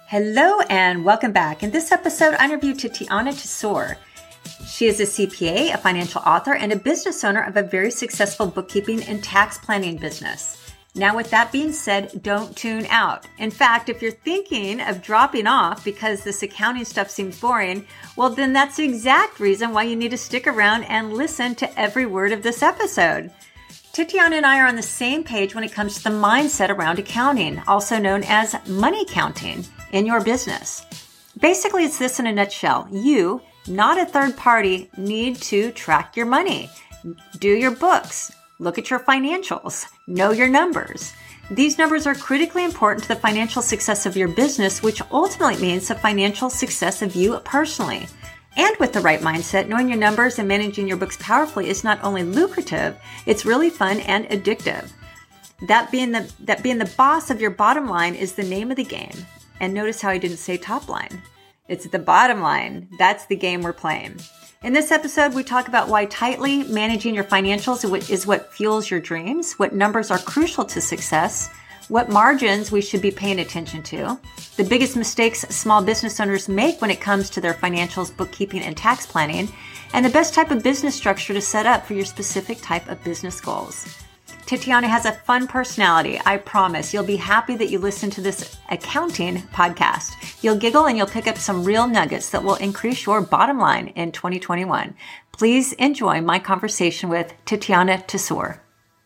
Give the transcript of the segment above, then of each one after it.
Hello and welcome back. In this episode, I interviewed Tatiana Tesor. She is a CPA, a financial author, and a business owner of a very successful bookkeeping and tax planning business. Now, with that being said, don't tune out. In fact, if you're thinking of dropping off because this accounting stuff seems boring, well, then that's the exact reason why you need to stick around and listen to every word of this episode. Tatiana and I are on the same page when it comes to the mindset around accounting, also known as money counting in your business. Basically, it's this in a nutshell. You, not a third party, need to track your money, do your books, look at your financials, know your numbers. These numbers are critically important to the financial success of your business, which ultimately means the financial success of you personally. And with the right mindset, knowing your numbers and managing your books powerfully is not only lucrative, it's really fun and addictive. That being the boss of your bottom line is the name of the game. And notice how I didn't say top line. It's the bottom line. That's the game we're playing. In this episode, we talk about why tightly managing your financials is what fuels your dreams, what numbers are crucial to success, what margins we should be paying attention to, the biggest mistakes small business owners make when it comes to their financials, bookkeeping, and tax planning, and the best type of business structure to set up for your specific type of business goals. Tatiana has a fun personality. I promise you'll be happy that you listened to this accounting podcast. You'll giggle and you'll pick up some real nuggets that will increase your bottom line in 2021. Please enjoy my conversation with Tatiana Tesor.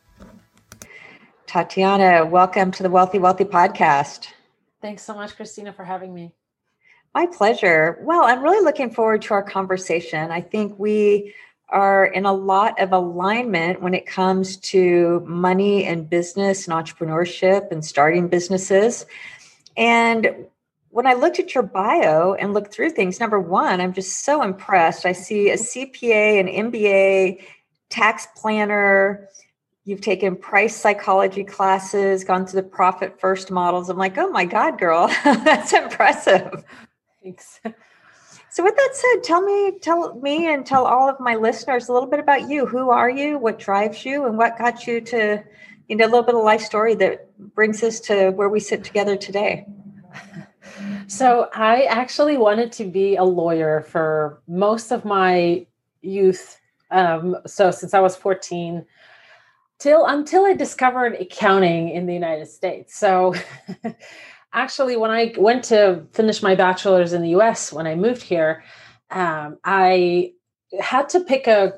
Tatiana, welcome to the Wealthy podcast. Thanks so much, Christina, for having me. My pleasure. Well, I'm really looking forward to our conversation. I think we are in a lot of alignment when it comes to money and business and entrepreneurship and starting businesses. And when I looked at your bio and looked through things, number one, I'm just so impressed. I see a CPA, an MBA, tax planner. You've taken price psychology classes, gone through the profit first models. I'm like, oh my God, girl, that's impressive. Thanks. So with that said, tell me and tell all of my listeners a little bit about you. Who are you? What drives you? And what got you to, a little bit of life story that brings us to where we sit together today? So I actually wanted to be a lawyer for most of my youth. So since I was 14 until I discovered accounting in the United States. So actually, when I went to finish my bachelor's in the US, when I moved here, I had to pick a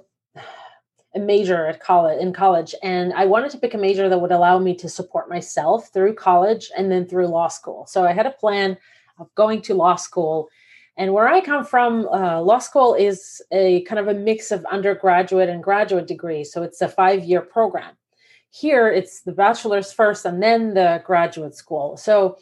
major in college. And I wanted to pick a major that would allow me to support myself through college and then through law school. So I had a plan of going to law school. And where I come from, law school is a kind of a mix of undergraduate and graduate degrees. So it's a 5-year program. Here, it's the bachelor's first and then the graduate school. So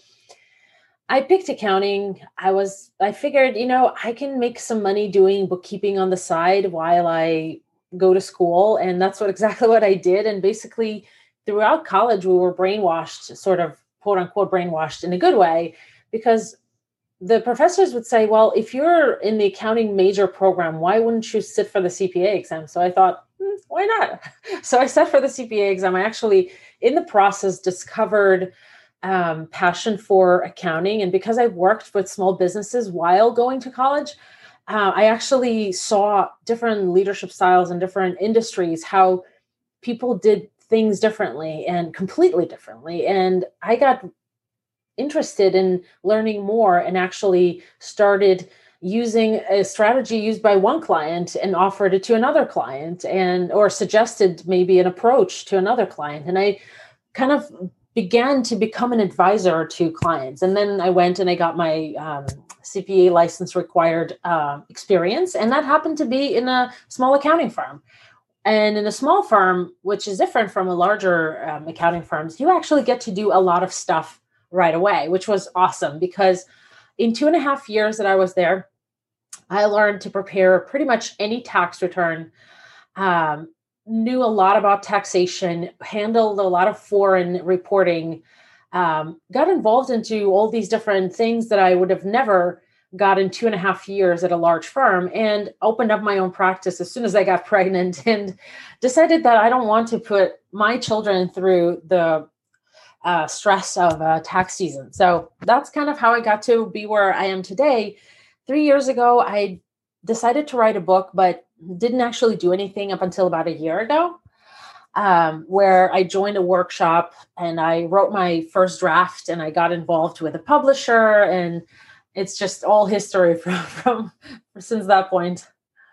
I picked accounting. I figured, I can make some money doing bookkeeping on the side while I go to school. And that's exactly what I did. And basically throughout college, we were brainwashed, sort of quote unquote brainwashed in a good way, because the professors would say, well, if you're in the accounting major program, why wouldn't you sit for the CPA exam? So I thought, why not? So I sat for the CPA exam. I actually, in the process, discovered passion for accounting. And because I worked with small businesses while going to college, I actually saw different leadership styles in different industries, how people did things differently and completely differently. And I got interested in learning more and actually started using a strategy used by one client and offered it to another client or suggested maybe an approach to another client. And I kind of began to become an advisor to clients. And then I went and I got my CPA license required experience. And that happened to be in a small accounting firm. And in a small firm, which is different from a larger accounting firms, you actually get to do a lot of stuff right away, which was awesome because in 2.5 years that I was there, I learned to prepare pretty much any tax return, knew a lot about taxation, handled a lot of foreign reporting, got involved into all these different things that I would have never got in 2.5 years at a large firm, and opened up my own practice as soon as I got pregnant and decided that I don't want to put my children through the stress of tax season. So that's kind of how I got to be where I am today. 3 years ago, I decided to write a book, but didn't actually do anything up until about a year ago, where I joined a workshop and I wrote my first draft and I got involved with a publisher, and it's just all history from since that point.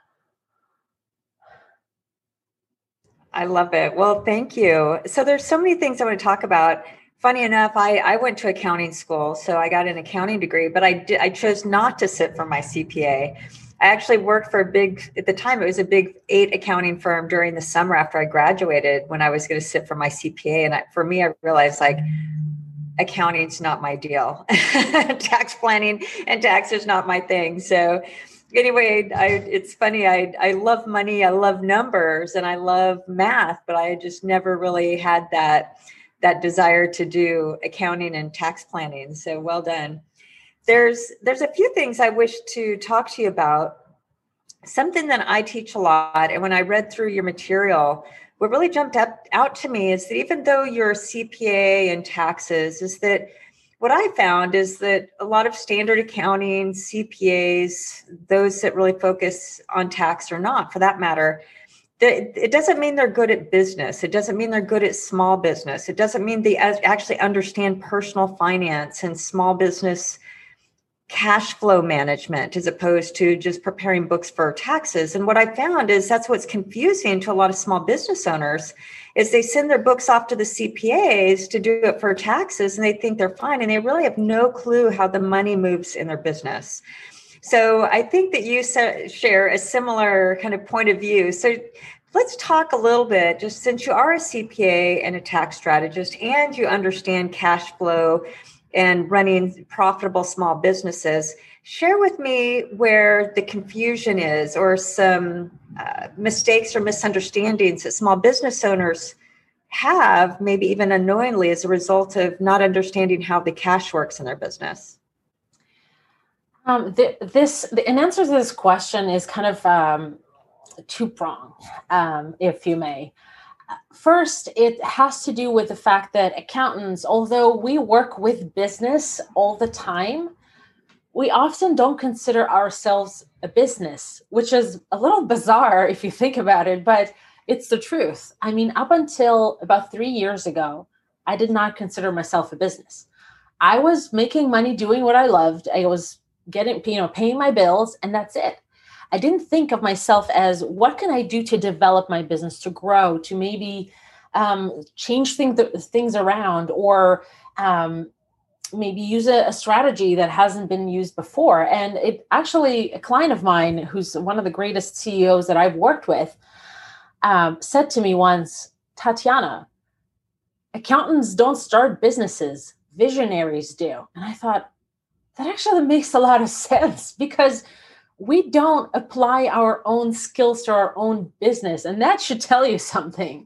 I love it. Well, thank you. So there's so many things I want to talk about. Funny enough, I went to accounting school, so I got an accounting degree, but I chose not to sit for my CPA. I actually worked for at the time, it was a big 8 accounting firm during the summer after I graduated when I was going to sit for my CPA. And for me, I realized like accounting's not my deal. Tax planning and tax is not my thing. So anyway, it's funny. I love money. I love numbers and I love math, but I just never really had that desire to do accounting and tax planning. So well done. There's a few things I wish to talk to you about. Something that I teach a lot, and when I read through your material, what really jumped out to me is that even though you're a CPA and taxes, is that what I found is that a lot of standard accounting, CPAs, those that really focus on tax or not, for that matter, it doesn't mean they're good at business. It doesn't mean they're good at small business. It doesn't mean they actually understand personal finance and small business cash flow management as opposed to just preparing books for taxes. And what I found is that's what's confusing to a lot of small business owners is they send their books off to the CPAs to do it for taxes and they think they're fine. And they really have no clue how the money moves in their business. So I think that you share a similar kind of point of view. So let's talk a little bit, just since you are a CPA and a tax strategist and you understand cash flow and running profitable small businesses, share with me where the confusion is or some mistakes or misunderstandings that small business owners have, maybe even unknowingly as a result of not understanding how the cash works in their business. An answer to this question is kind of two-pronged, if you may. First, it has to do with the fact that accountants, although we work with business all the time, we often don't consider ourselves a business, which is a little bizarre if you think about it, but it's the truth. I mean, up until about 3 years ago, I did not consider myself a business. I was making money doing what I loved. I was paying my bills, and that's it. I didn't think of myself as what can I do to develop my business, to grow, to maybe change things around, or maybe use a strategy that hasn't been used before. And it actually, a client of mine, who's one of the greatest CEOs that I've worked with, said to me once, Tatiana, accountants don't start businesses, visionaries do. And I thought, that actually makes a lot of sense because we don't apply our own skills to our own business. And that should tell you something,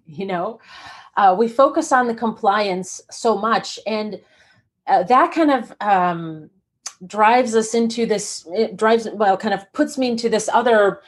we focus on the compliance so much. And that kind of drives us into this, kind of puts me into this other,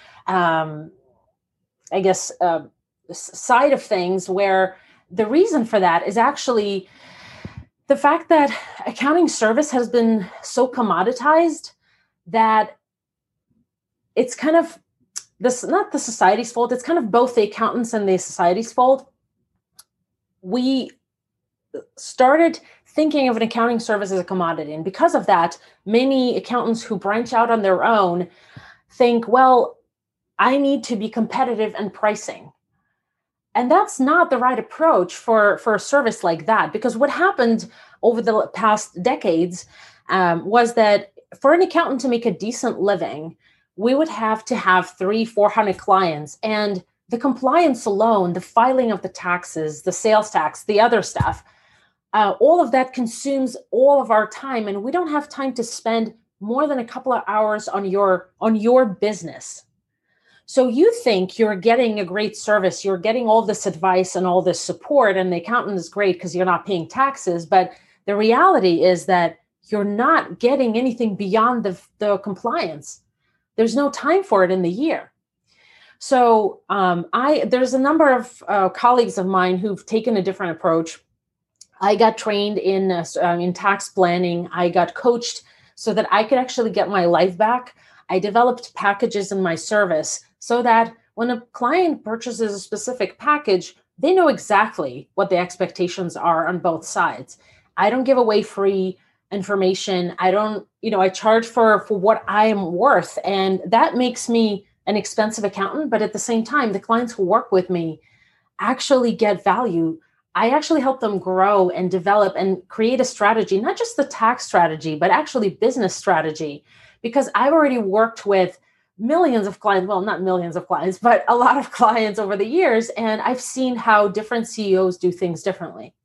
side of things where the reason for that is actually the fact that accounting service has been so commoditized that it's kind of not the society's fault. It's kind of both the accountants and the society's fault. We started thinking of an accounting service as a commodity. And because of that, many accountants who branch out on their own think, well, I need to be competitive in pricing. And that's not the right approach for a service like that, because what happened over the past decades was that for an accountant to make a decent living, we would have to have 300-400 clients. And the compliance alone, the filing of the taxes, the sales tax, the other stuff, all of that consumes all of our time. And we don't have time to spend more than a couple of hours on your business. So you think you're getting a great service, you're getting all this advice and all this support, and the accountant is great because you're not paying taxes. But the reality is that you're not getting anything beyond the compliance. There's no time for it in the year. So there's a number of colleagues of mine who've taken a different approach. I got trained in tax planning. I got coached so that I could actually get my life back. I developed packages in my service so that when a client purchases a specific package, they know exactly what the expectations are on both sides. I don't give away free information. I don't, I charge for what I am worth. And that makes me an expensive accountant. But at the same time, the clients who work with me actually get value. I actually help them grow and develop and create a strategy, not just the tax strategy, but actually business strategy. Because I've already worked with millions of clients, well, not millions of clients, but a lot of clients over the years. And I've seen how different CEOs do things differently.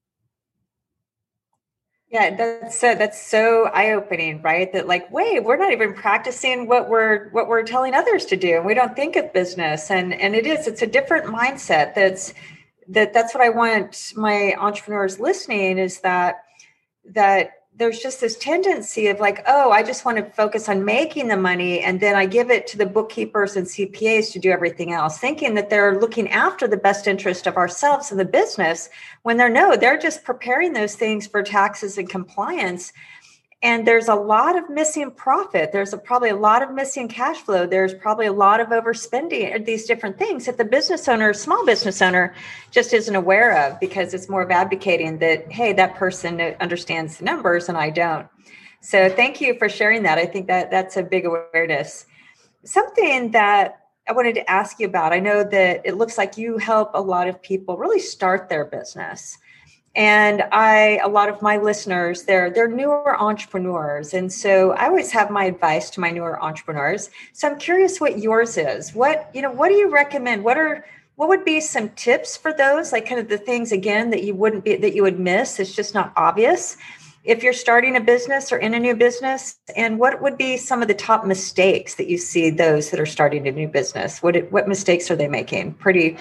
Yeah, that's so eye-opening, right? That like, wait, we're not even practicing what we're telling others to do. And we don't think of business. And it's a different mindset. That's what I want my entrepreneurs listening is that there's just this tendency of like, oh, I just want to focus on making the money. And then I give it to the bookkeepers and CPAs to do everything else, thinking that they're looking after the best interest of ourselves and the business when they're just preparing those things for taxes and compliance. And there's a lot of missing profit. There's probably a lot of missing cash flow. There's probably a lot of overspending, these different things that the business owner, small business owner, just isn't aware of because it's more of advocating that, hey, that person understands the numbers and I don't. So thank you for sharing that. I think that's a big awareness. Something that I wanted to ask you about, I know that it looks like you help a lot of people really start their business. And a lot of my listeners, they're newer entrepreneurs. And so I always have my advice to my newer entrepreneurs. So I'm curious what yours is. What do you recommend? What would be some tips for those, like kind of the things again that you would miss? It's just not obvious if you're starting a business or in a new business. And what would be some of the top mistakes that you see those that are starting a new business? What mistakes are they making pretty,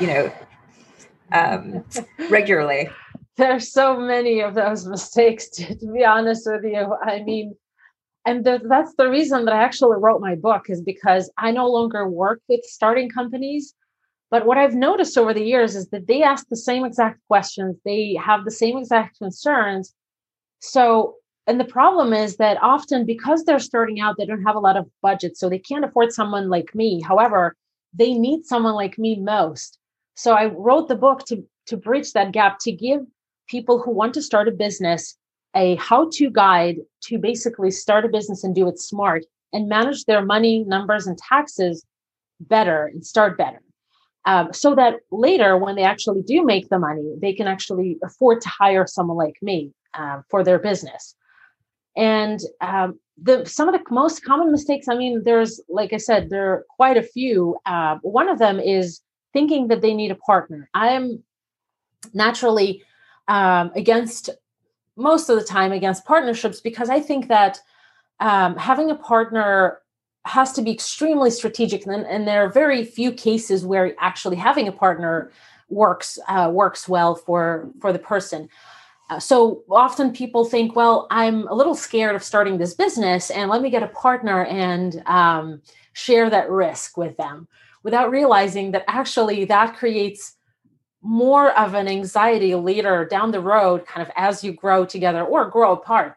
regularly? There's so many of those mistakes, to be honest with you. I mean, and that's the reason that I actually wrote my book, is because I no longer work with starting companies. But what I've noticed over the years is that they ask the same exact questions. They have the same exact concerns. So, and the problem is that often because they're starting out, they don't have a lot of budget. So they can't afford someone like me. However, they need someone like me most. So I wrote the book to bridge that gap, to give people who want to start a business a how-to guide to basically start a business and do it smart and manage their money, numbers, and taxes better and start better. So that later, when they actually do make the money, they can actually afford to hire someone like me for their business. And some of the most common mistakes, I mean, there's, like I said, there are quite a few. One of them is thinking that they need a partner. I am naturally against, most of the time, against partnerships, because I think that having a partner has to be extremely strategic, and there are very few cases where actually having a partner works well for the person. So often people think, well, I'm a little scared of starting this business, and let me get a partner and share that risk with them, without realizing that actually that creates more of an anxiety later down the road, kind of as you grow together or grow apart.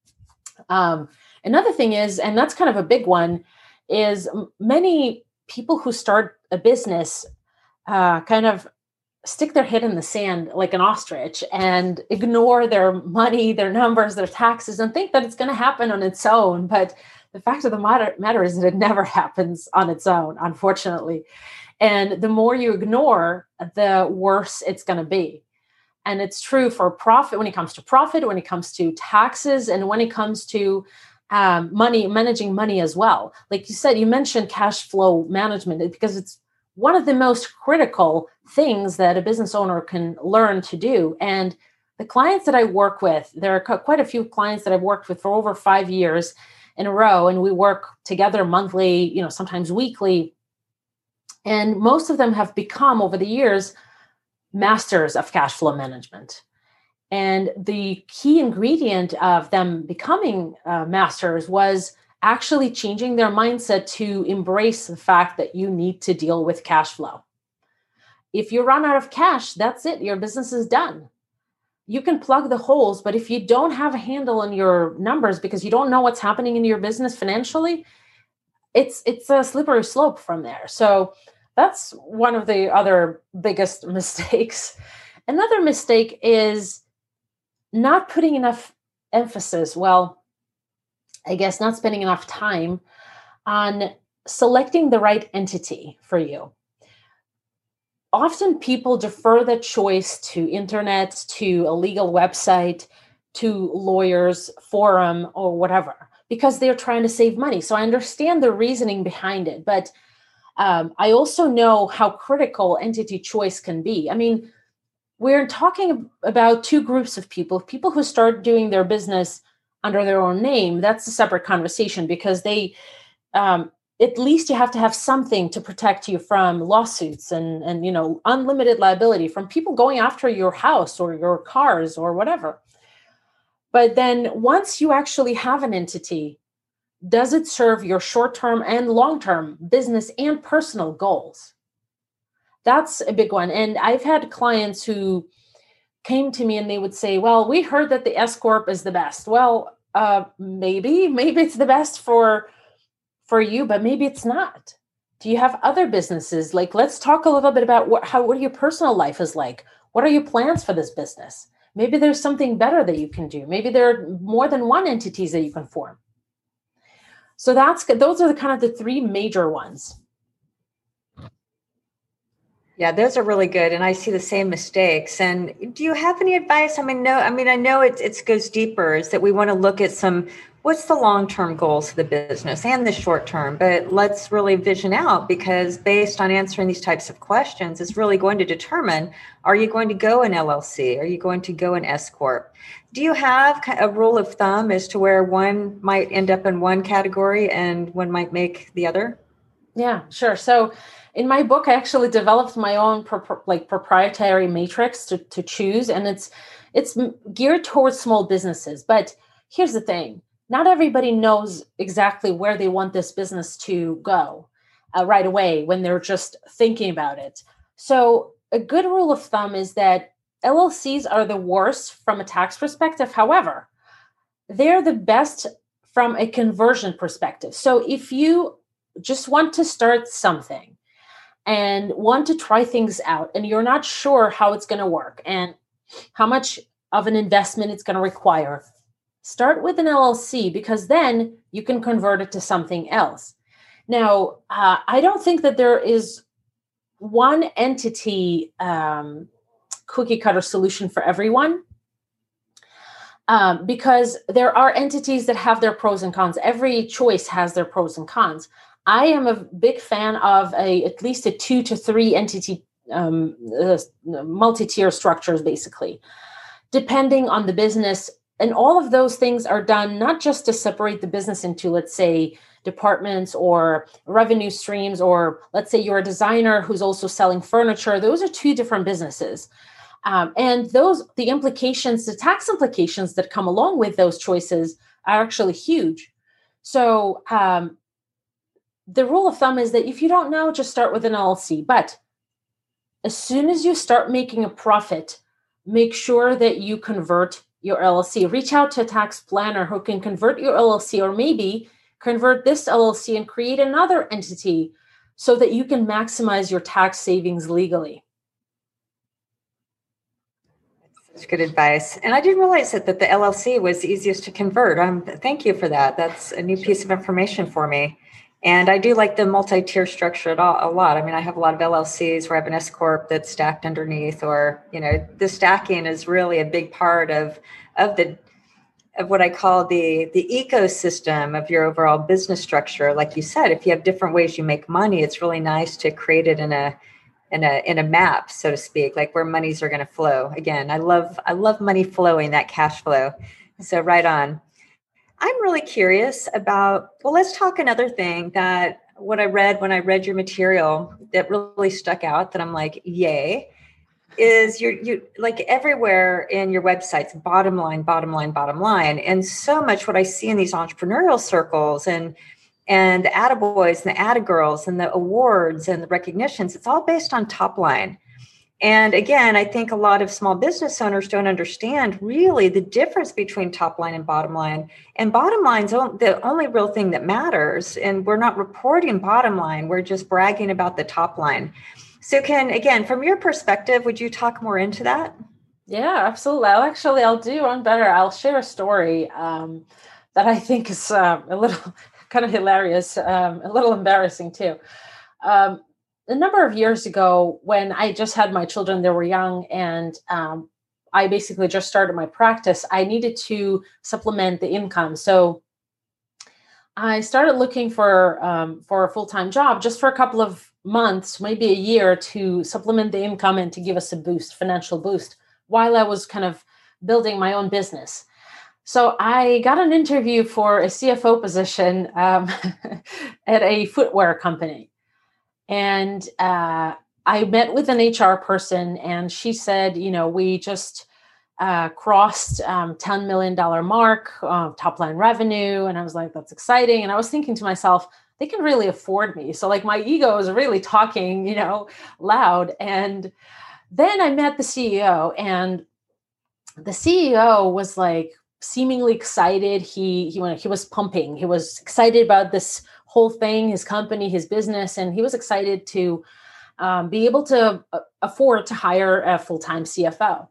Another thing is, and that's kind of a big one, is many people who start a business kind of stick their head in the sand like an ostrich and ignore their money, their numbers, their taxes, and think that it's going to happen on its own. But the fact of the matter is that it never happens on its own, unfortunately. And the more you ignore, the worse it's going to be. And it's true for profit, when it comes to profit, when it comes to taxes, and when it comes to money, managing money as well. Like you said, you mentioned cash flow management, because it's one of the most critical things that a business owner can learn to do. And the clients that I work with, there are quite a few clients that I've worked with for over 5 years in a row, and we work together monthly, sometimes weekly. And most of them have become, over the years, masters of cash flow management. And the key ingredient of them becoming masters was actually changing their mindset to embrace the fact that you need to deal with cash flow. If you run out of cash, that's it. Your business is done. you can plug the holes, but if you don't have a handle on your numbers because you don't know what's happening in your business financially, it's a slippery slope from there. So that's one of the other biggest mistakes. Another mistake is not putting enough emphasis, well, I guess not spending enough time on selecting the right entity for you. Often people defer the choice to internet, to a legal website, to lawyers, forum, or whatever, because they're trying to save money. So I understand the reasoning behind it, but I also know how critical entity choice can be. I mean, we're talking about two groups of people who start doing their business under their own name. That's a separate conversation because they, at least you have to have something to protect you from lawsuits and unlimited liability from people going after your house or your cars or whatever. But then once you actually have an entity, does it serve your short-term and long-term business and personal goals? That's a big one. And I've had clients who came to me and they would say, well, we heard that the S Corp is the best. Well, maybe it's the best for you, but maybe it's not. Do you have other businesses? Like, let's talk a little bit about what your personal life is like. What are your plans for this business? Maybe there's something better that you can do. Maybe there are more than one entities that you can form. So those are the kind of the three major ones. Yeah, those are really good. And I see the same mistakes. And do you have any advice? I know it goes deeper, is that we want to look at what's the long-term goals of the business and the short-term, but let's really vision out, because based on answering these types of questions, it's really going to determine, are you going to go an LLC? Are you going to go an S Corp? Do you have a rule of thumb as to where one might end up in one category and one might make the other? Yeah, sure. So in my book, I actually developed my own proprietary matrix to choose, and it's geared towards small businesses. But here's the thing. Not everybody knows exactly where they want this business to go right away when they're just thinking about it. So a good rule of thumb is that LLCs are the worst from a tax perspective. However, they're the best from a conversion perspective. So if you just want to start something and want to try things out, and you're not sure how it's going to work and how much of an investment it's going to require, start with an LLC, because then you can convert it to something else. Now, I don't think that there is one entity cookie cutter solution for everyone, because there are entities that have their pros and cons. Every choice has their pros and cons. I am a big fan of at least a 2 to 3 entity multi-tier structures, basically, depending on the business. And all of those things are done not just to separate the business into, let's say, departments or revenue streams, or let's say you're a designer who's also selling furniture. Those are 2 different businesses. And the tax implications that come along with those choices are actually huge. So the rule of thumb is that if you don't know, just start with an LLC. But as soon as you start making a profit, make sure that you convert your LLC. Reach out to a tax planner who can convert your LLC, or maybe convert this LLC and create another entity so that you can maximize your tax savings legally. That's good advice. And I didn't realize that the LLC was the easiest to convert. Thank you for that. That's a new piece of information for me. And I do like the multi-tier structure a lot. I mean, I have a lot of LLCs where I have an S Corp that's stacked underneath, or, the stacking is really a big part of what I call the ecosystem of your overall business structure. Like you said, if you have different ways you make money, it's really nice to create it in a map, so to speak, like where monies are going to flow. Again, I love money flowing, that cash flow. So right on. I'm really curious about, well, let's talk another thing that when I read your material that really stuck out, that I'm like, yay, is you like everywhere in your websites, bottom line, bottom line, bottom line. And so much what I see in these entrepreneurial circles and the attaboys and the attagirls and the awards and the recognitions, it's all based on top line. And again, I think a lot of small business owners don't understand really the difference between top line and bottom line. And bottom line's the only real thing that matters. And we're not reporting bottom line. We're just bragging about the top line. So again, from your perspective, would you talk more into that? Yeah, absolutely. I'll do one better. I'll share a story that I think is a little kind of hilarious, a little embarrassing too. A number of years ago, when I just had my children, they were young, and I basically just started my practice, I needed to supplement the income. So I started looking for a full-time job just for a couple of months, maybe a year, to supplement the income and to give us a boost, financial boost, while I was kind of building my own business. So I got an interview for a CFO position at a footwear company. And I met with an HR person, and she said, we just crossed $10 million mark top line revenue. And I was like, that's exciting. And I was thinking to myself, they can really afford me. So like my ego is really talking, loud. And then I met the CEO, and the CEO was like seemingly excited. He was pumping. He was excited about this whole thing, his company, his business, and he was excited to be able to afford to hire a full-time CFO.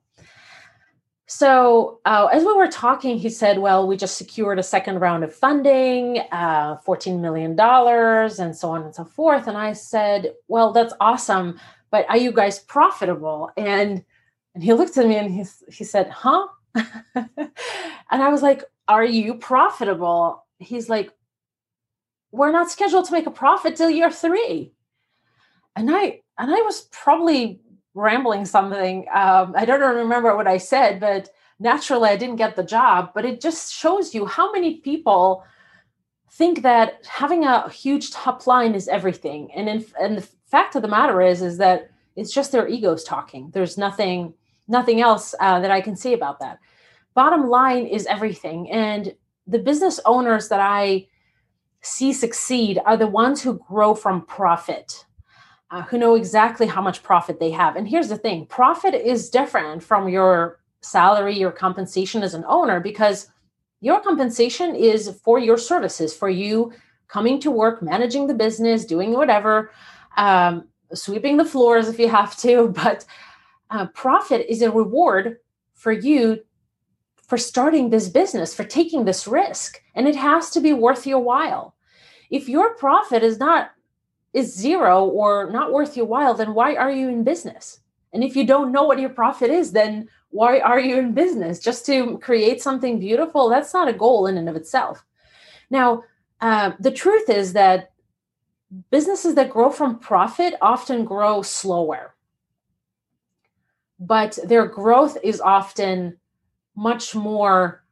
So as we were talking, he said, well, we just secured a second round of funding, $14 million, and so on and so forth. And I said, well, that's awesome, but are you guys profitable? And he looked at me and he said, huh? And I was like, are you profitable? He's like, we're not scheduled to make a profit till year 3. And I was probably rambling something. I don't remember what I said, but naturally I didn't get the job. But it just shows you how many people think that having a huge top line is everything. And the fact of the matter is that it's just their egos talking. There's nothing else that I can say about that. Bottom line is everything. And the business owners that I see succeed are the ones who grow from profit, who know exactly how much profit they have. And here's the thing, profit is different from your salary, your compensation as an owner, because your compensation is for your services, for you coming to work, managing the business, doing whatever, sweeping the floors if you have to. But profit is a reward for you for starting this business, for taking this risk. And it has to be worth your while. If your profit is zero or not worth your while, then why are you in business? And if you don't know what your profit is, then why are you in business? Just to create something beautiful? That's not a goal in and of itself. Now, the truth is that businesses that grow from profit often grow slower, but their growth is often much more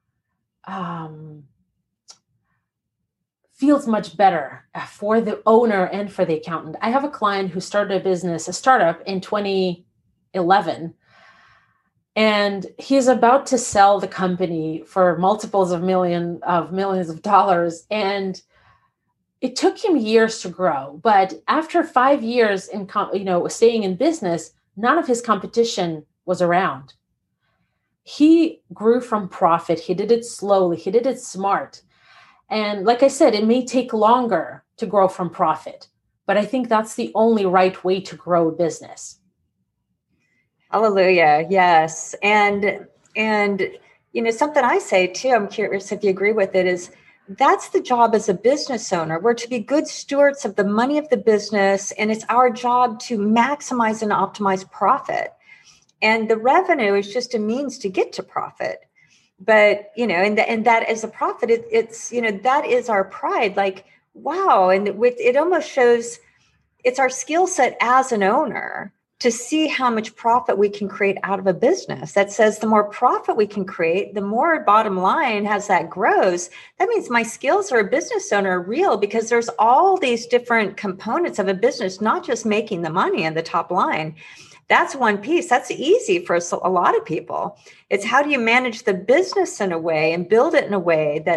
feels much better for the owner and for the accountant. I have a client who started a startup in 2011, and he's about to sell the company for multiples of millions of dollars. And it took him years to grow, but after 5 years in staying in business, none of his competition was around. He grew from profit. He did it slowly. He did it smart. And like I said, it may take longer to grow from profit, but I think that's the only right way to grow a business. Hallelujah. Yes. And something I say too, I'm curious if you agree with it, is that's the job as a business owner. We're to be good stewards of the money of the business, and it's our job to maximize and optimize profit. And the revenue is just a means to get to profit. But, and that as a profit, it's that is our pride. Like, wow. And it almost shows it's our skill set as an owner to see how much profit we can create out of a business. That says the more profit we can create, the more bottom line as that grows. That means my skills as a business owner are real, because there's all these different components of a business, not just making the money and the top line. That's one piece. That's easy for a lot of people. It's how do you manage the business in a way and build it in a way that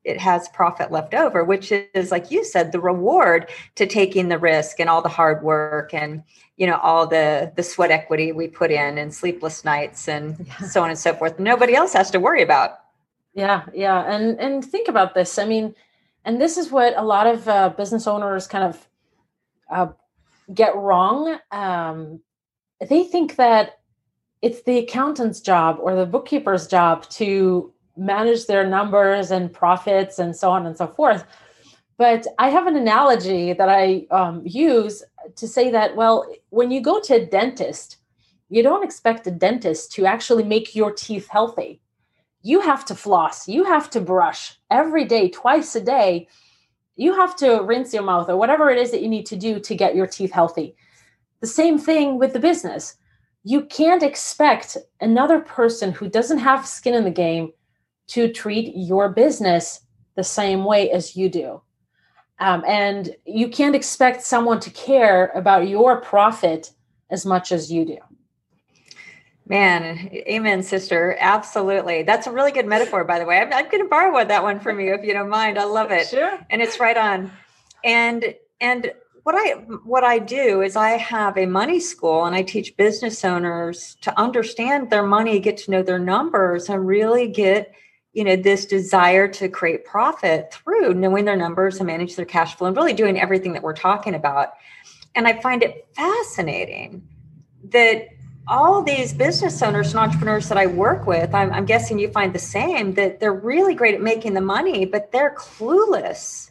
it has profit left over, which is, like you said, the reward to taking the risk and all the hard work and, all the sweat equity we put in and sleepless nights and so on and so forth. Nobody else has to worry about. Yeah. Yeah. And think about this. I mean, and this is what a lot of business owners kind of get wrong. They think that it's the accountant's job or the bookkeeper's job to manage their numbers and profits and so on and so forth. But I have an analogy that I use to say that, well, when you go to a dentist, you don't expect a dentist to actually make your teeth healthy. You have to floss, you have to brush every day, twice a day. You have to rinse your mouth or whatever it is that you need to do to get your teeth healthy. The same thing with the business. You can't expect another person who doesn't have skin in the game to treat your business the same way as you do. And you can't expect someone to care about your profit as much as you do. Man, amen, sister. Absolutely. That's a really good metaphor, by the way. I'm going to borrow that one from you if you don't mind. I love it. Sure. And it's right on. And what I do is I have a money school and I teach business owners to understand their money, get to know their numbers, and really get, this desire to create profit through knowing their numbers and manage their cash flow and really doing everything that we're talking about. And I find it fascinating that all these business owners and entrepreneurs that I work with, I'm guessing you find the same, that they're really great at making the money, but they're clueless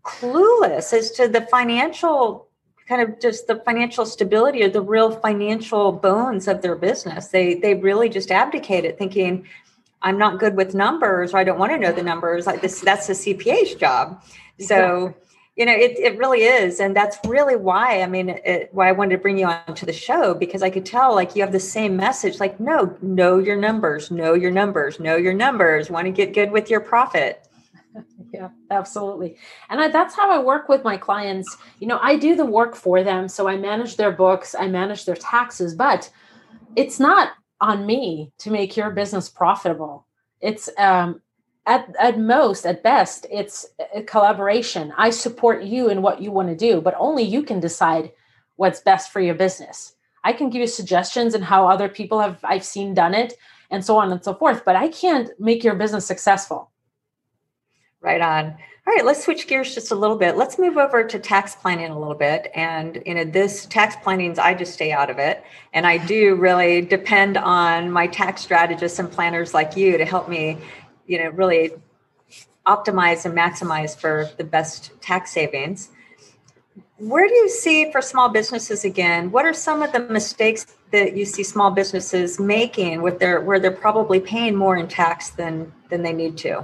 as to the financial, kind of just the financial stability or the real financial bones of their business. They really just abdicate it, thinking, I'm not good with numbers, or I don't want to know the numbers. Like this, that's the CPA's job. So, it really is. And that's really why, why I wanted to bring you on to the show, because I could tell, like, you have the same message, like, know your numbers, know your numbers, want to get good with your profit. Yeah, absolutely. And that's how I work with my clients. I do the work for them. So I manage their books, I manage their taxes, but it's not on me to make your business profitable. It's at best, it's a collaboration. I support you in what you want to do, but only you can decide what's best for your business. I can give you suggestions and how other people I've seen done it and so on and so forth, but I can't make your business successful. Right on. All right, let's switch gears just a little bit. Let's move over to tax planning a little bit. And, this tax planning, I just stay out of it. And I do really depend on my tax strategists and planners like you to help me, really optimize and maximize for the best tax savings. Where do you see for small businesses again? What are some of the mistakes that you see small businesses making where they're probably paying more in tax than they need to?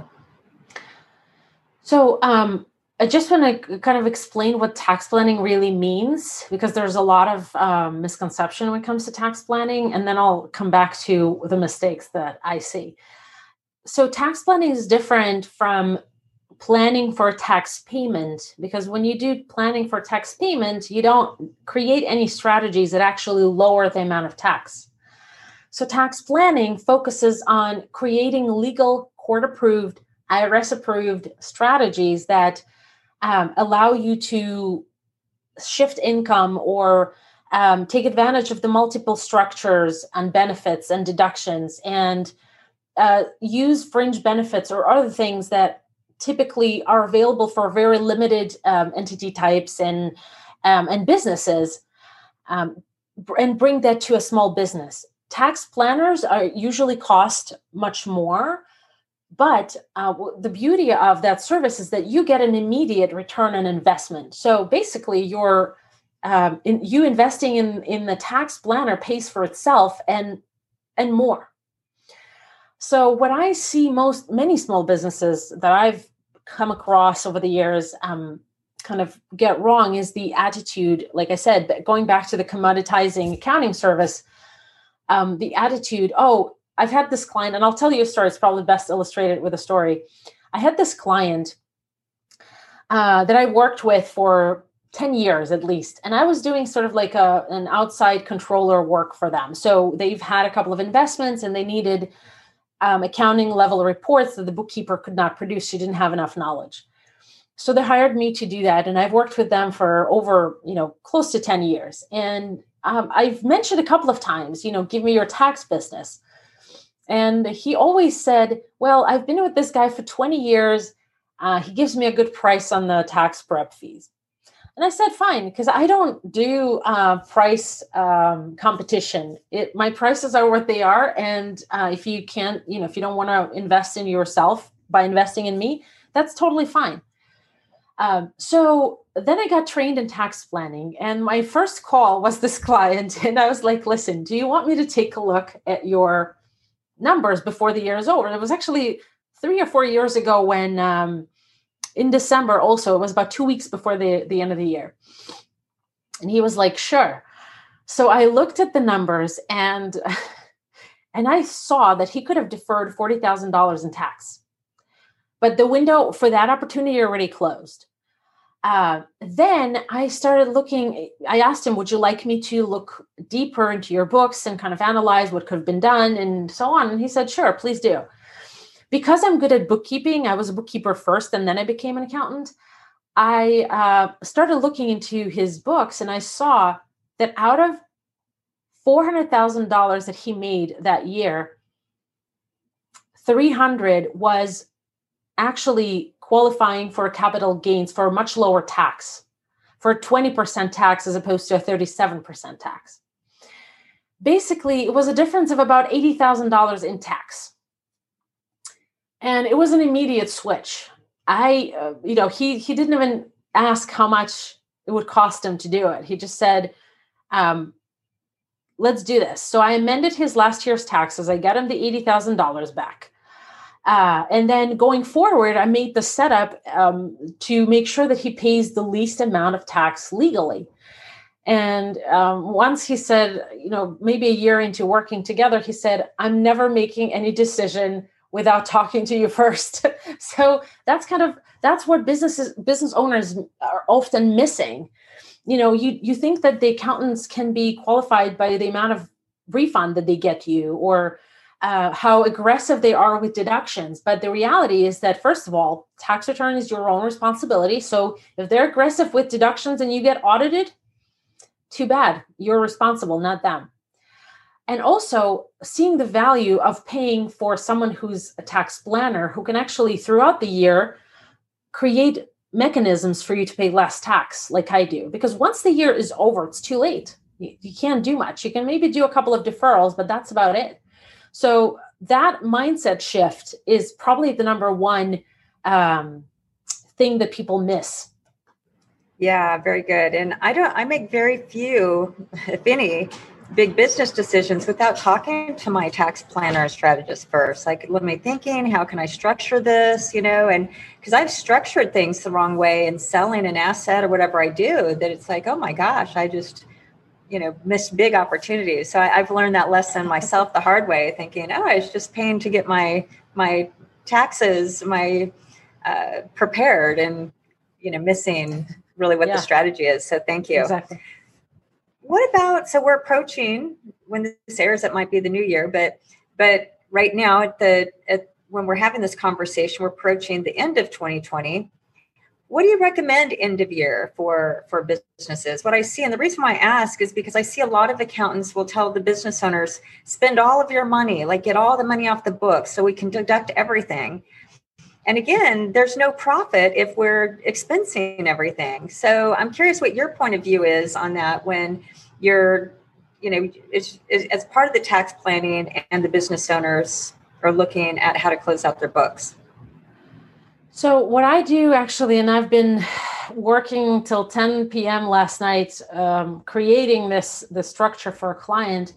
So I just want to kind of explain what tax planning really means, because there's a lot of misconception when it comes to tax planning, and then I'll come back to the mistakes that I see. So tax planning is different from planning for tax payment, because when you do planning for tax payment, you don't create any strategies that actually lower the amount of tax. So tax planning focuses on creating legal, court-approved, IRS-approved strategies that allow you to shift income or take advantage of the multiple structures and benefits and deductions, and use fringe benefits or other things that typically are available for very limited entity types and businesses, and bring that to a small business. Tax planners usually cost much more. But the beauty of that service is that you get an immediate return on investment. So basically, you investing in the tax planner pays for itself and more. So what I see many small businesses that I've come across over the years kind of get wrong is the attitude. Like I said, going back to the commoditizing accounting service, the attitude, I've had this client, and I'll tell you a story. It's probably best illustrated with a story. I had this client that I worked with for 10 years at least, and I was doing sort of like an outside controller work for them. So they've had a couple of investments, and they needed accounting level reports that the bookkeeper could not produce. She didn't have enough knowledge. So they hired me to do that. And I've worked with them for over, close to 10 years. And I've mentioned a couple of times, give me your tax business. And he always said, well, I've been with this guy for 20 years. He gives me a good price on the tax prep fees. And I said, fine, because I don't do price competition. My prices are what they are. And if you can't, if you don't want to invest in yourself by investing in me, that's totally fine. So then I got trained in tax planning, and my first call was this client. And I was like, listen, do you want me to take a look at your numbers before the year is over? It was actually 3 or 4 years ago when, in December also, it was about 2 weeks before the end of the year. And he was like, sure. So I looked at the numbers and I saw that he could have deferred $40,000 in tax. But the window for that opportunity already closed. Then I started looking, I asked him, would you like me to look deeper into your books and kind of analyze what could have been done and so on? And he said, sure, please do. Because I'm good at bookkeeping, I was a bookkeeper first, and then I became an accountant. I started looking into his books, and I saw that out of $400,000 that he made that year, 300 was actually qualifying for capital gains for a much lower tax, for a 20% tax as opposed to a 37% tax. Basically, it was a difference of about $80,000 in tax. And it was an immediate switch. He didn't even ask how much it would cost him to do it. He just said, let's do this. So I amended his last year's taxes. I got him the $80,000 back. And then going forward, I made the setup to make sure that he pays the least amount of tax legally. And once he said, maybe a year into working together, he said, I'm never making any decision without talking to you first. So that's what business owners are often missing. You think that the accountants can be qualified by the amount of refund that they get you, or how aggressive they are with deductions. But the reality is that, first of all, tax return is your own responsibility. So if they're aggressive with deductions and you get audited, too bad. You're responsible, not them. And also seeing the value of paying for someone who's a tax planner who can actually throughout the year create mechanisms for you to pay less tax like I do. Because once the year is over, it's too late. You can't do much. You can maybe do a couple of deferrals, but that's about it. So that mindset shift is probably the number one thing that people miss. Yeah, very good. And I make very few, if any, big business decisions without talking to my tax planner and strategist first. Like, what am I thinking? How can I structure this? And because I've structured things the wrong way in selling an asset or whatever I do, that it's like, oh my gosh, I just, missed big opportunities. So I've learned that lesson myself the hard way, thinking, oh, I was just paying to get my taxes, prepared, and, missing really what the strategy is. So thank you. Exactly. What about, so we're approaching, when this airs, it might be the new year, but right now when we're having this conversation, we're approaching the end of 2020. What do you recommend end of year for businesses? What I see, and the reason why I ask is because I see a lot of accountants will tell the business owners, spend all of your money, like get all the money off the books so we can deduct everything. And again, there's no profit if we're expensing everything. So I'm curious what your point of view is on that when you're, as part of the tax planning and the business owners are looking at how to close out their books. So what I do actually, and I've been working till 10 p.m. last night, creating the structure for a client,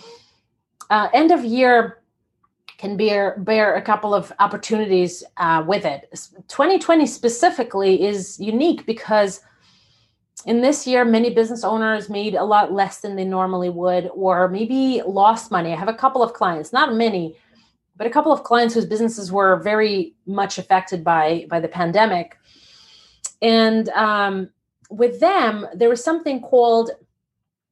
end of year can bear a couple of opportunities with it. 2020 specifically is unique because in this year, many business owners made a lot less than they normally would, or maybe lost money. I have a couple of clients, not many, but a couple of clients whose businesses were very much affected by the pandemic. And with them, there was something called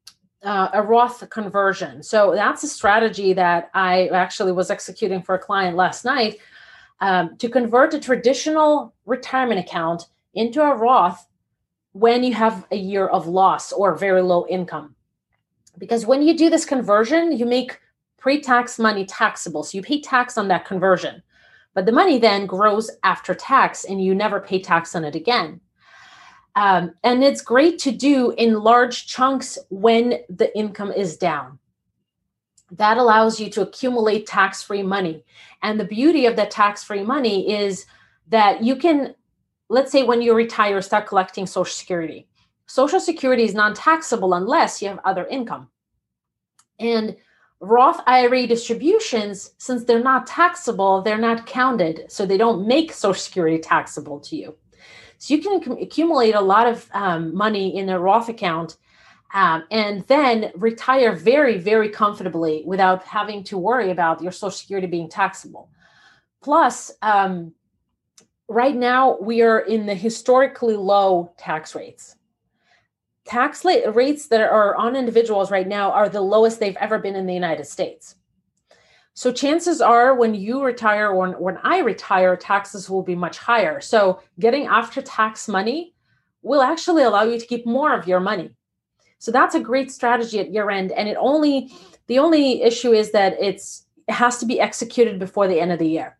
a Roth conversion. So that's a strategy that I actually was executing for a client last night, to convert a traditional retirement account into a Roth when you have a year of loss or very low income. Because when you do this conversion, you make pre-tax money taxable. So you pay tax on that conversion, but the money then grows after tax and you never pay tax on it again. And it's great to do in large chunks when the income is down. That allows you to accumulate tax-free money. And the beauty of that tax-free money is that you can, let's say when you retire, start collecting Social Security. Social Security is non-taxable unless you have other income. And Roth IRA distributions, since they're not taxable, they're not counted. So they don't make Social Security taxable to you. So you can accumulate a lot of money in a Roth account, and then retire very, very comfortably without having to worry about your Social Security being taxable. Plus, right now we are in the historically low tax rates. Tax rates that are on individuals right now are the lowest they've ever been in the United States. So chances are when you retire or when I retire, taxes will be much higher. So getting after tax money will actually allow you to keep more of your money. So that's a great strategy at year end. And the only issue is that it has to be executed before the end of the year.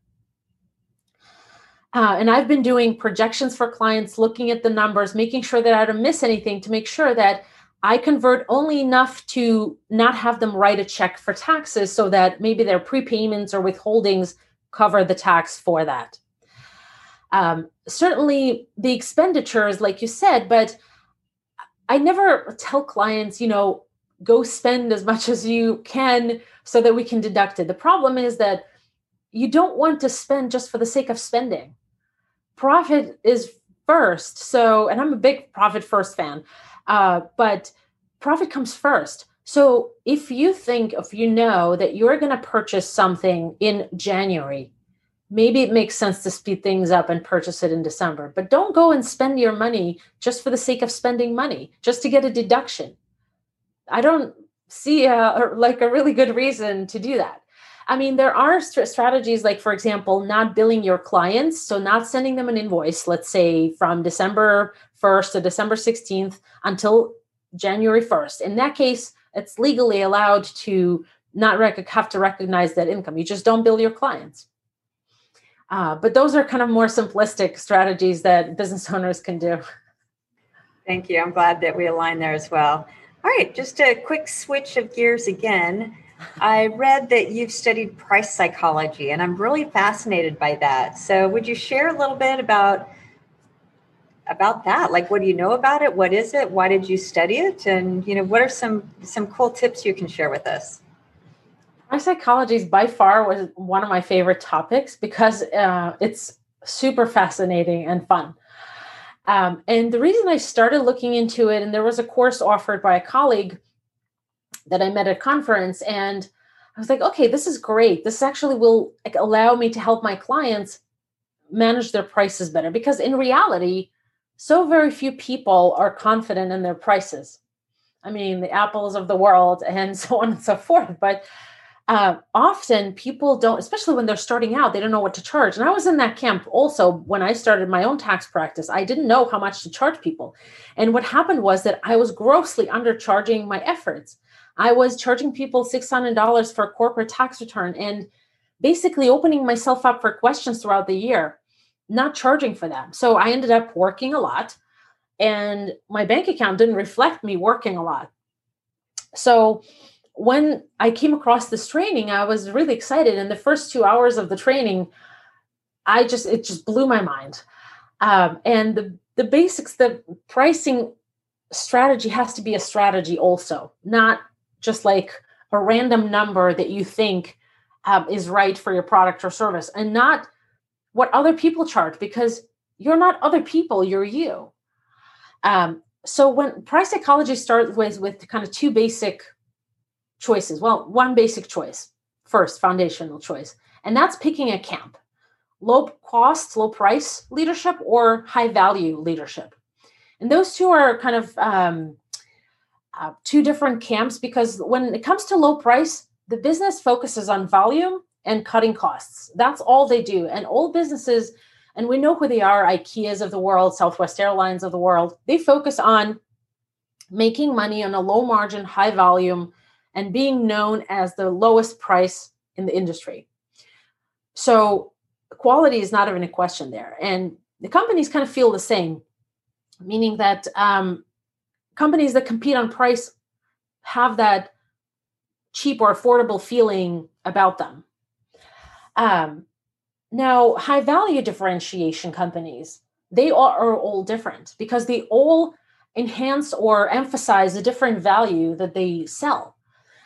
And I've been doing projections for clients, looking at the numbers, making sure that I don't miss anything to make sure that I convert only enough to not have them write a check for taxes so that maybe their prepayments or withholdings cover the tax for that. Certainly the expenditures, like you said, but I never tell clients, go spend as much as you can so that we can deduct it. The problem is that you don't want to spend just for the sake of spending. Profit is first. So, and I'm a big profit first fan, but profit comes first. So if you know that you're going to purchase something in January, maybe it makes sense to speed things up and purchase it in December, but don't go and spend your money just for the sake of spending money, just to get a deduction. I don't see a really good reason to do that. I mean, there are strategies like, for example, not billing your clients. So not sending them an invoice, let's say from December 1st to December 16th until January 1st. In that case, it's legally allowed to not have to recognize that income. You just don't bill your clients. But those are kind of more simplistic strategies that business owners can do. Thank you. I'm glad that we align there as well. All right, just a quick switch of gears again. I read that you've studied price psychology, and I'm really fascinated by that. So would you share a little bit about that? Like, what do you know about it? What is it? Why did you study it? And, what are some cool tips you can share with us? Price psychology is by far was one of my favorite topics because it's super fascinating and fun. And the reason I started looking into it, and there was a course offered by a colleague that I met at a conference, and I was like, okay, this is great. This actually will allow me to help my clients manage their prices better, because in reality, so very few people are confident in their prices. I mean, the Apples of the world and so on and so forth. But often people don't, especially when they're starting out, they don't know what to charge. And I was in that camp also when I started my own tax practice. I didn't know how much to charge people. And what happened was that I was grossly undercharging my efforts. I was charging people $600 for a corporate tax return and basically opening myself up for questions throughout the year, not charging for them. So I ended up working a lot, and my bank account didn't reflect me working a lot. So when I came across this training, I was really excited. And the first 2 hours of the training, it just blew my mind. And the basics, the pricing strategy has to be a strategy also, not just like a random number that you think is right for your product or service, and not what other people charge, because you're not other people, you're you. So when price psychology starts with kind of two basic choices. Well, one basic choice, first foundational choice, and that's picking a camp: low cost, low price leadership or high value leadership. And those two are kind of two different camps, because when it comes to low price, the business focuses on volume and cutting costs. That's all they do. And all businesses, and we know who they are, IKEAs of the world, Southwest Airlines of the world, they focus on making money on a low margin, high volume, and being known as the lowest price in the industry. So quality is not even a question there. And the companies kind of feel the same, meaning that companies that compete on price have that cheap or affordable feeling about them. Now, high value differentiation companies, they are all different because they all enhance or emphasize a different value that they sell.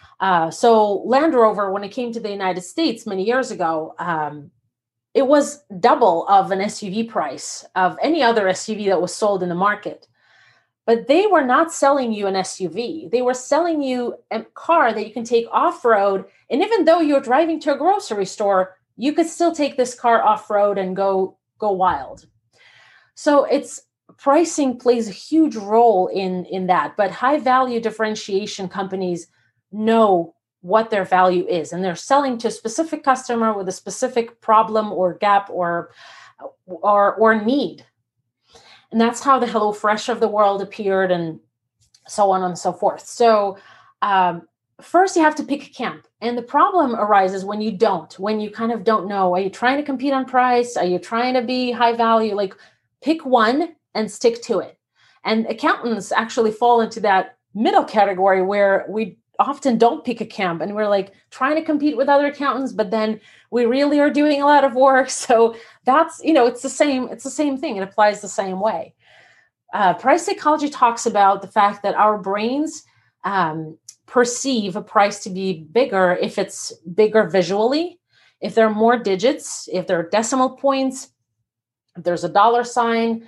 So Land Rover, when it came to the United States many years ago, it was double of an SUV price of any other SUV that was sold in the market. But they were not selling you an SUV. They were selling you a car that you can take off-road. And even though you're driving to a grocery store, you could still take this car off-road and go wild. So it's pricing plays a huge role in that. But high value differentiation companies know what their value is, and they're selling to a specific customer with a specific problem or gap or need. And that's how the HelloFresh of the world appeared, and so on and so forth. So first you have to pick a camp. And the problem arises when you kind of don't know. Are you trying to compete on price? Are you trying to be high value? Like, pick one and stick to it. And accountants actually fall into that middle category where we often don't pick a camp, and we're like trying to compete with other accountants, but then we really are doing a lot of work. So that's, it's the same thing. It applies the same way. Price psychology talks about the fact that our brains perceive a price to be bigger if it's bigger visually, if there are more digits, if there are decimal points, if there's a dollar sign.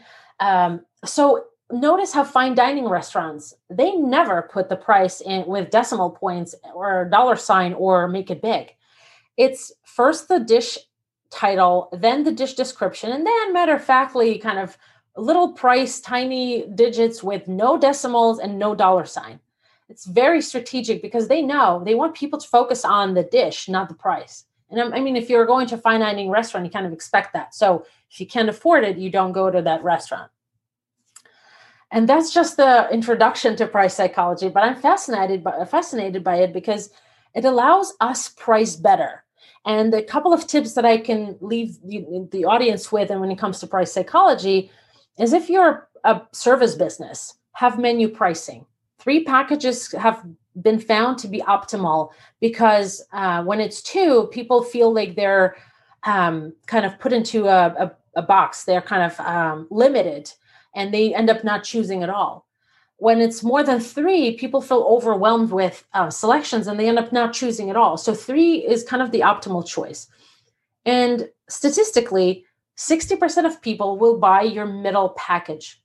So notice how fine dining restaurants, they never put the price in with decimal points or a dollar sign or make it big. It's first the dish title, then the dish description, and then matter of factly kind of little price, tiny digits with no decimals and no dollar sign. It's very strategic because they know they want people to focus on the dish, not the price. And I mean, if you're going to a fine dining restaurant, you kind of expect that. So if you can't afford it, you don't go to that restaurant. And that's just the introduction to price psychology, but I'm fascinated by it because it allows us price better. And a couple of tips that I can leave the audience with, and when it comes to price psychology, is if you're a service business, have menu pricing. 3 packages have been found to be optimal because when it's 2, people feel like they're kind of put into a box. They're kind of limited, and they end up not choosing at all. When it's more than 3, people feel overwhelmed with selections and they end up not choosing at all. So 3 is kind of the optimal choice. And statistically, 60% of people will buy your middle package.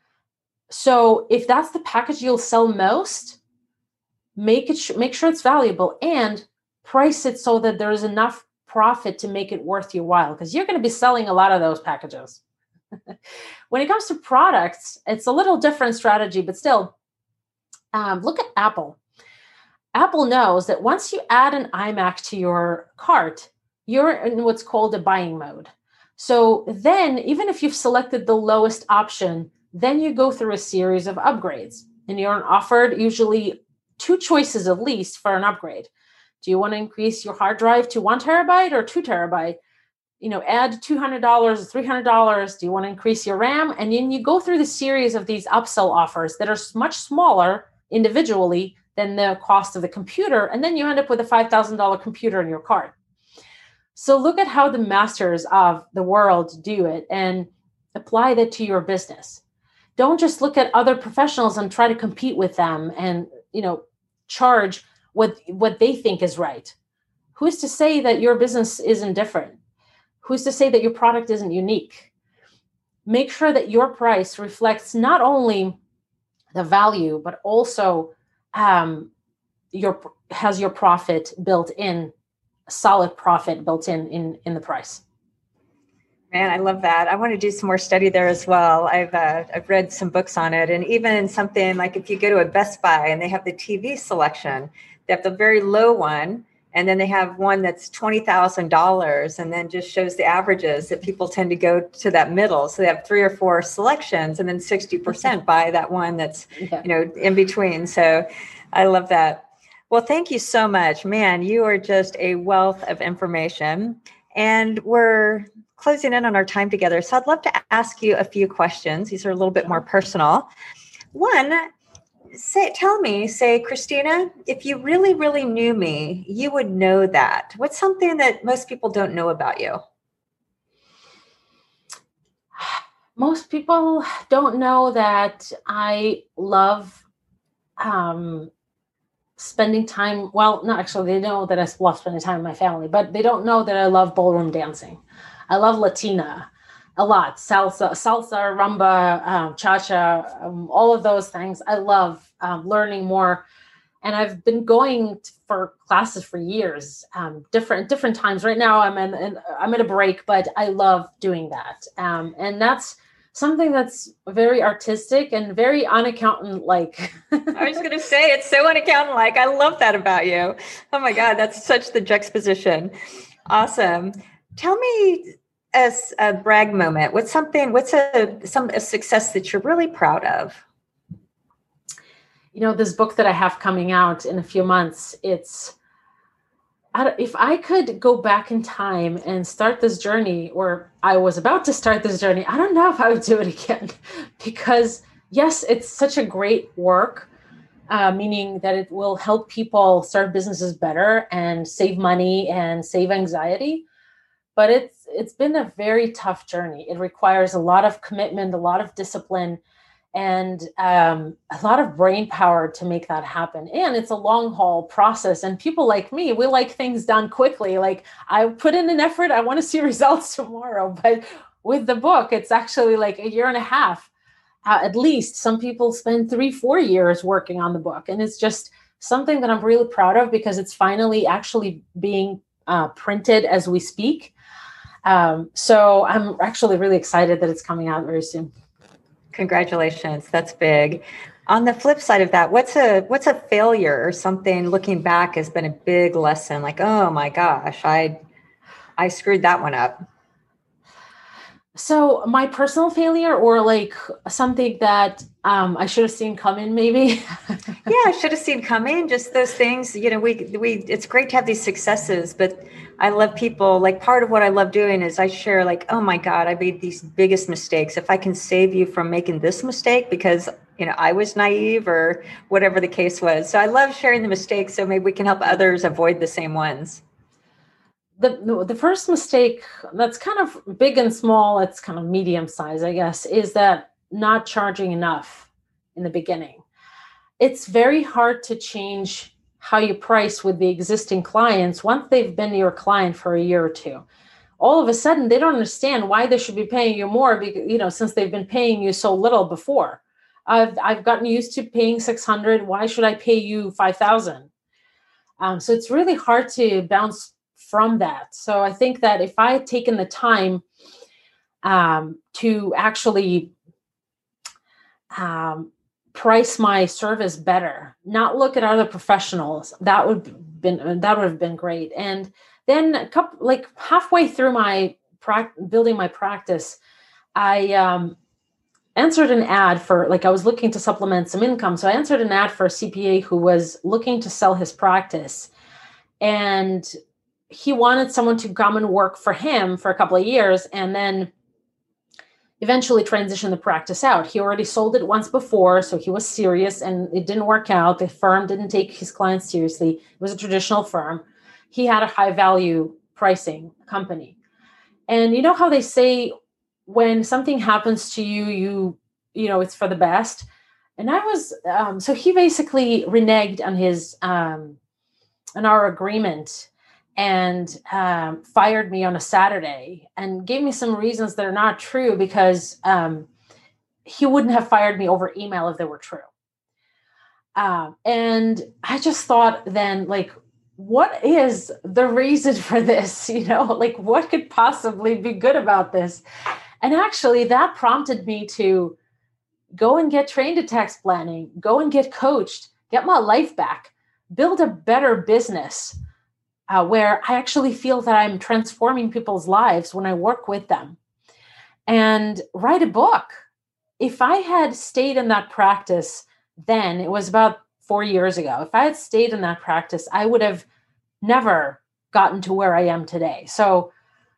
So if that's the package you'll sell most, make sure it's valuable and price it so that there is enough profit to make it worth your while, because you're going to be selling a lot of those packages. When it comes to products, it's a little different strategy, but still, look at Apple. Apple knows that once you add an iMac to your cart, you're in what's called a buying mode. So then, even if you've selected the lowest option, then you go through a series of upgrades, and you're offered usually 2 choices at least for an upgrade. Do you want to increase your hard drive to 1 terabyte or 2 terabyte? Add $200, $300. Do you want to increase your RAM? And then you go through the series of these upsell offers that are much smaller individually than the cost of the computer. And then you end up with a $5,000 computer in your cart. So look at how the masters of the world do it and apply that to your business. Don't just look at other professionals and try to compete with them and, charge what they think is right. Who's to say that your business isn't different? Who's to say that your product isn't unique? Make sure that your price reflects not only the value, but also has your profit built in, solid profit built in the price. Man, I love that. I want to do some more study there as well. I've read some books on it, and even something like if you go to a Best Buy and they have the TV selection, they have the very low one, and then they have one that's $20,000, and then just shows the averages that people tend to go to that middle. So they have 3 or 4 selections, and then 60% buy that one that's in between. So I love that. Well, thank you so much, man. You are just a wealth of information, and we're closing in on our time together. So I'd love to ask you a few questions. These are a little bit more personal. One, say, Christina, if you really, really knew me, you would know that. What's something that most people don't know about you? Most people don't know that I love spending time. Well, not actually, they know that I love spending time with my family, but they don't know that I love ballroom dancing. I love Latina a lot. Salsa, rumba, cha-cha, all of those things. I love learning more. And I've been going for classes for years, different times. Right now I'm in a break, but I love doing that. And that's something that's very artistic and very unaccountant-like. I was going to say, it's so unaccountant-like. I love that about you. Oh my God, that's such the juxtaposition. Awesome. Tell me a brag moment. What's a success that you're really proud of? This book that I have coming out in a few months, if I could go back in time and start this journey, or I was about to start this journey, I don't know if I would do it again, because yes, it's such a great work, meaning that it will help people start businesses better and save money and save anxiety. But it's been a very tough journey. It requires a lot of commitment, a lot of discipline, and a lot of brain power to make that happen. And it's a long haul process. And people like me, we like things done quickly. Like, I put in an effort, I want to see results tomorrow. But with the book, it's actually like a year and a half. At least some people spend 3-4 years working on the book. And it's just something that I'm really proud of, because it's finally actually being printed as we speak. So I'm actually really excited that it's coming out very soon. Congratulations. That's big. On the flip side of that, what's a failure or something looking back has been a big lesson? Like, oh my gosh, I screwed that one up. So my personal failure, or like something that I should have seen coming, maybe. Yeah, I should have seen coming. Just those things, we it's great to have these successes, but I love people. Like, part of what I love doing is I share, like, oh my God, I made these biggest mistakes. If I can save you from making this mistake because I was naive or whatever the case was. So I love sharing the mistakes, so maybe we can help others avoid the same ones. The first mistake, that's kind of big and small, it's kind of medium size, I guess, is that not charging enough in the beginning. It's very hard to change how you price with the existing clients once they've been your client for a year or two. All of a sudden, they don't understand why they should be paying you more, because, since they've been paying you so little before. I've gotten used to paying $600. Why should I pay you $5,000? So it's really hard to bounce from that. So I think that if I had taken the time to actually price my service better, not look at other professionals, that would have been great. And then halfway through my building my practice, I answered an ad for, I was looking to supplement some income. So I answered an ad for a CPA who was looking to sell his practice. And he wanted someone to come and work for him for a couple of years and then eventually transition the practice out. He already sold it once before, so he was serious, and it didn't work out. The firm didn't take his clients seriously. It was a traditional firm. He had a high value pricing company. And you know how they say, when something happens to you, it's for the best. And I was, so he basically reneged on on our agreement and fired me on a Saturday and gave me some reasons that are not true, because he wouldn't have fired me over email if they were true. And I just thought then, what is the reason for this? Like what could possibly be good about this? And actually that prompted me to go and get trained in tax planning, go and get coached, get my life back, build a better business where I actually feel that I'm transforming people's lives when I work with them, and write a book. If I had stayed in that practice then, it was about 4 years ago, if I had stayed in that practice, I would have never gotten to where I am today. So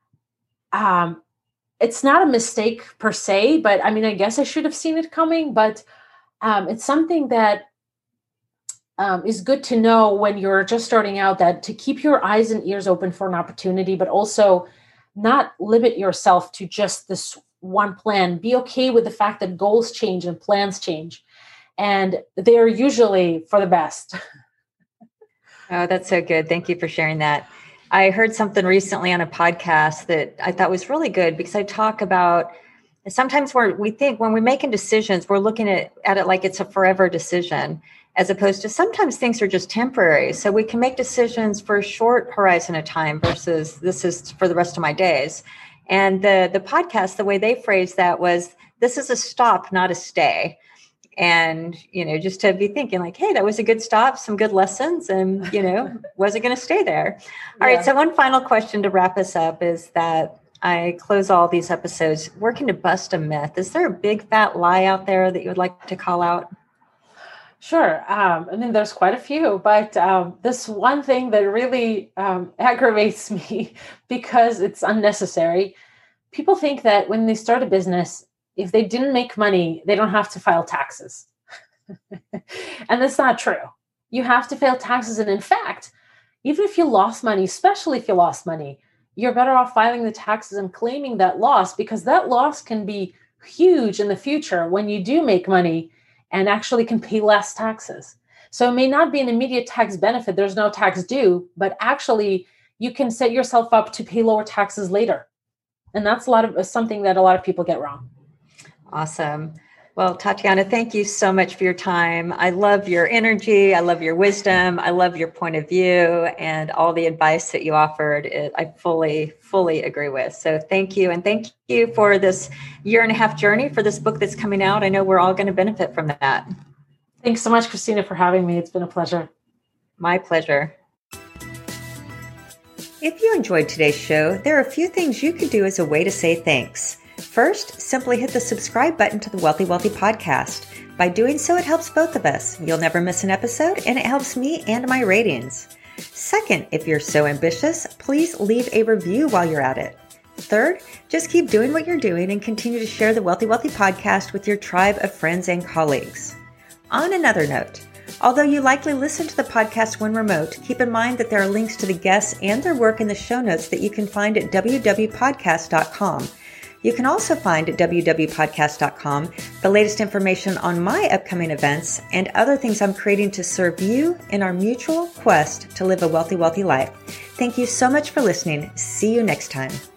it's not a mistake per se, but I guess I should have seen it coming, but it's something that is good to know when you're just starting out, that to keep your eyes and ears open for an opportunity, but also not limit yourself to just this one plan. Be okay with the fact that goals change and plans change, and they're usually for the best. Oh, that's so good. Thank you for sharing that. I heard something recently on a podcast that I thought was really good, because I talk about sometimes we think when we're making decisions, we're looking at it like it's a forever decision, as opposed to sometimes things are just temporary. So we can make decisions for a short horizon of time versus this is for the rest of my days. And the podcast, the way they phrased that was, this is a stop, not a stay. And, just to be thinking like, hey, that was a good stop, some good lessons, and, was it going to stay there? All right. So one final question to wrap us up is that I close all these episodes working to bust a myth. Is there a big fat lie out there that you would like to call out? Sure. There's quite a few, but this one thing that really aggravates me because it's unnecessary. People think that when they start a business, if they didn't make money, they don't have to file taxes. And that's not true. You have to file taxes. And in fact, even if you lost money, especially if you lost money, you're better off filing the taxes and claiming that loss, because that loss can be huge in the future when you do make money and actually can pay less taxes. So it may not be an immediate tax benefit. There's no tax due, but actually you can set yourself up to pay lower taxes later. And that's something that a lot of people get wrong. Awesome. Well, Tatiana, thank you so much for your time. I love your energy. I love your wisdom. I love your point of view and all the advice that you offered. I fully agree with. So thank you. And thank you for this 1.5-year journey for this book that's coming out. I know we're all going to benefit from that. Thanks so much, Christina, for having me. It's been a pleasure. My pleasure. If you enjoyed today's show, there are a few things you could do as a way to say thanks. First, simply hit the subscribe button to the Wealthy Wealthy podcast. By doing so, it helps both of us. You'll never miss an episode, and it helps me and my ratings. Second, if you're so ambitious, please leave a review while you're at it. Third, just keep doing what you're doing and continue to share the Wealthy Wealthy podcast with your tribe of friends and colleagues. On another note, although you likely listen to the podcast when remote, keep in mind that there are links to the guests and their work in the show notes that you can find at www.podcast.com. You can also find at www.podcast.com the latest information on my upcoming events and other things I'm creating to serve you in our mutual quest to live a wealthy, wealthy life. Thank you so much for listening. See you next time.